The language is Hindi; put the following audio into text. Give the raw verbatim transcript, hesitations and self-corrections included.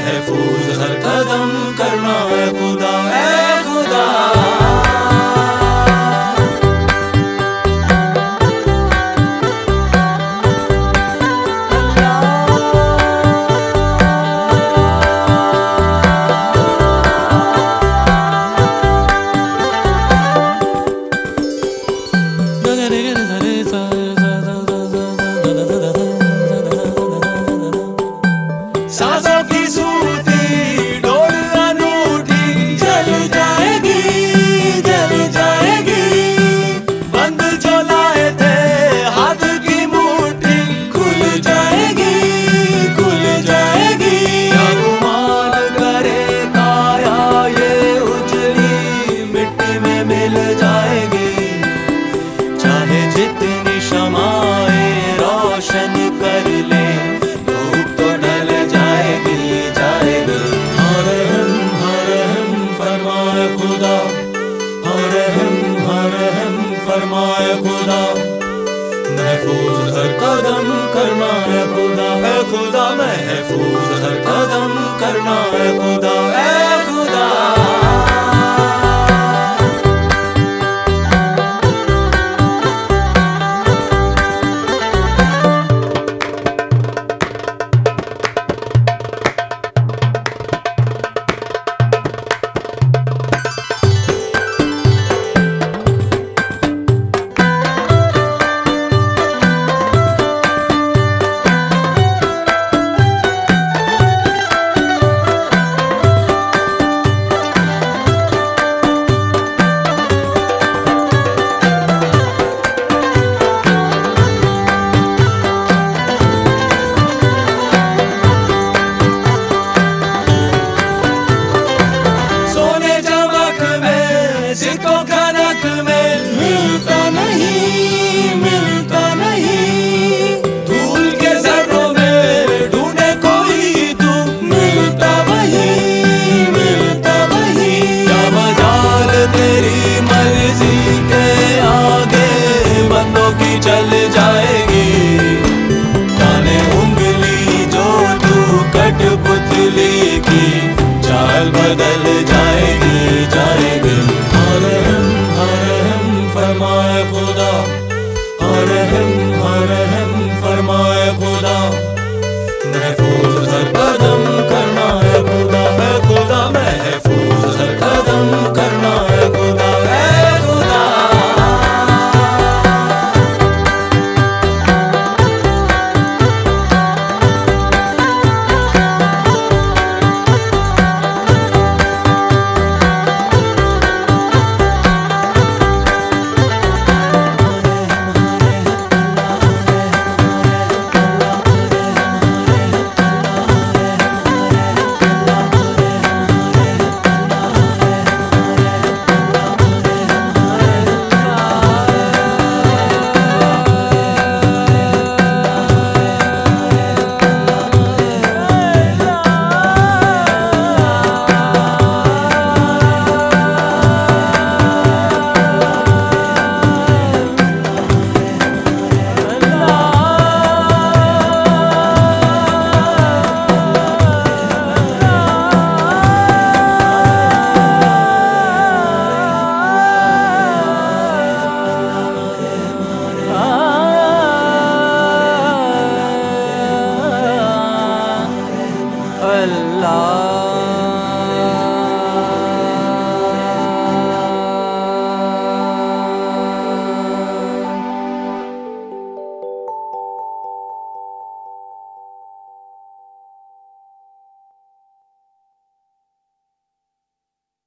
महफूज हर कदम करना है खुदा, है खुदा। सांसों की सूती डोर अनूठी जल जाएगी, जल जाएगी। बंद जो लाए थे हाथ की मुट्ठी खुल जाएगी, खुल जाएगी। भगवान करे काया ये उजली मिट्टी में मिल जाएगी। चाहे जितनी शमाएं रोशन कर ले खुदा, हरहम हरहम फरमाए खुदा। महफूज हर कदम करना है खुदा, है खुदा। महफूज हर कदम करना है खुदा, है खुदा। सिक्कों का नक में मिलता नहीं, मिलता नहीं। धूल के जर्रों में ढूंढे कोई तू मिलता वही, मिलता वही। क्या मजाल तेरी मर्जी के आगे बंदों की चल जाएगी। ताने उंगली जो तू कठपुतली की चाल बदल जाएगी, जाएगी। हरहम हरहम फरमाए खुदा, हरहम हरहम फरमाए खुदा। महफूज हर कदम करना है खुदा, है खुदा। महफूज हर कदम करना है खुदा, है खुदा। अल्लाह।